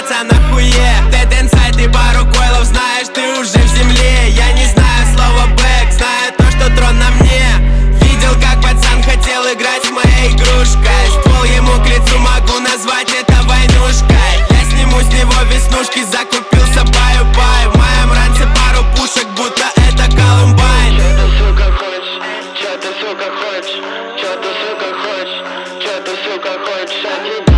пацан охуе. Dead Inside и пару койлов, знаешь, ты уже в земле. Я не знаю слова бэк, знаю то, что трон на мне. Видел, как пацан хотел играть с моей игрушкой. Ствол ему к лицу, могу назвать это войнушкой. Я сниму с него веснушки, закупился баю-бай. В моем ранце пару пушек, будто это Колумбайн. Чё ты, сука, хочешь? Чё ты, сука, хочешь? Чё ты, сука, хочешь? Чё ты, сука, хочешь от тебя?